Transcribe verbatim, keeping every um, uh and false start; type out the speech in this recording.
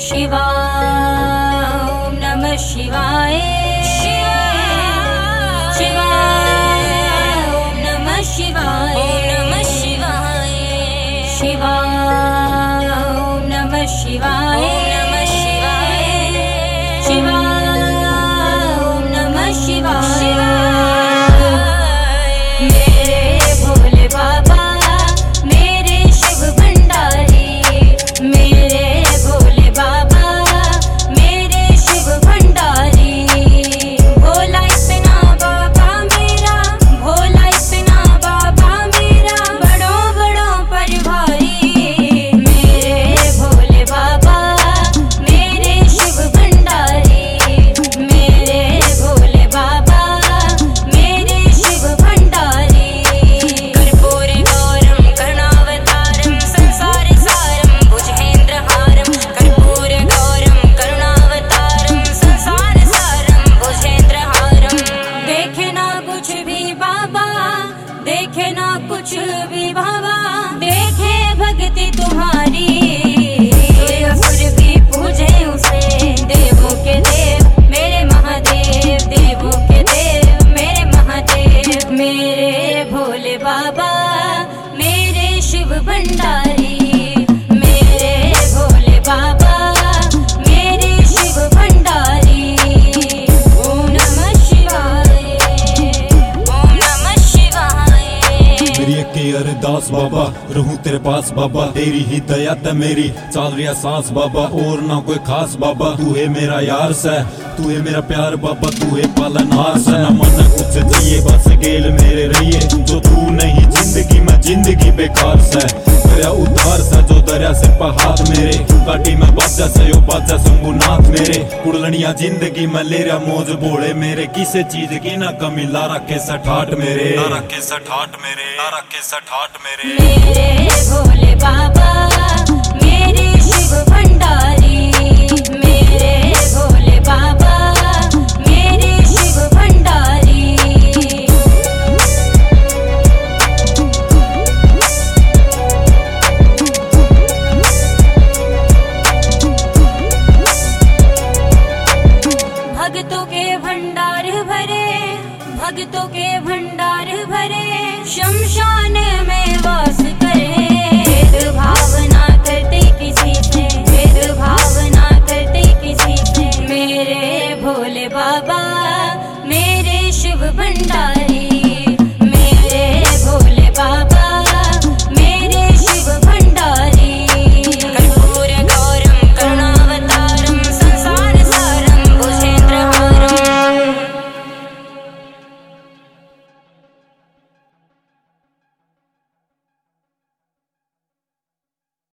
शिवा ओम नमः शिवाय शिवा शिवा ओम नमः शिवाय ओम नमः शिवाय शिवा ओम नमः शिवाय ओम नमः शिवाय शिवा ओम नमः शिवाय। मेरे भोले बाबा मेरे शिव भंडारी, मेरे भोले बाबा मेरे शिव भंडारी। भोला इतना बाबा मेरा, भोला इतना बाबा मेरा, बड़ों बड़ों पर भारी। मेरे भोले बाबा मेरे शिव भंडारी, मेरे भोले बाबा मेरे शिव भंडारी। कर्पूर गौरम करुणावतारम संसार सारम भुजगेंद्रहारम, कर्पूर गौरम करुणावतारम संसार सारम भुजगेंद्रहारम। देखे ना कुछ भी बाबा, देखे ना कुछ भी बाबा, देखे भक्ति तुम्हारी। असुर भी पूजे उसे, देवों के देव मेरे महादेव, देवों के देव मेरे महादेव। मेरे भोले बाबा मेरे शिव भंडारी, मेरे भोले बाबा मेरे शिव भंडारी। ओम नमः शिवाय ओम नमः शिवाय। मेरी एक ही अरदास बाबा, रहूं तेरे पास बाबा, तेरी ही दया ते मेरी चल रही सांस बाबा, और ना कोई खास बाबा। तू है मेरा यार से, तू है मेरा प्यार बाबा, तू है पालनहार से। न मन कुछ चाहिए बस गेल मेरे रहिए, जो तू नहीं जिंदगी में जिंदगी बेकार से। दरिया उद्धार से जो दरिया से पहाड़ मेरे, काटी में बाजा से यो बाजा शंभुनाथ मेरे। कुड़लनिया जिंदगी में ले रहा मौज बोले मेरे, किसे चीज की ना कमी ला रखे सठाट मेरे, ला रखे सठाट मेरे, ला रखे सठाट मेरे। मेरे भोले बाबा मेरे शिव भंडारी, मेरे भोले बाबा मेरे शिव भंडारी। भक्तों के भंडार भरे, भक्तों के भंडार भरे, शमशान में वास करे। भेदभाव ना करते किसी से, भेदभाव ना करते किसी से। मेरे भोले बाबा मेरे शिव भंडारी,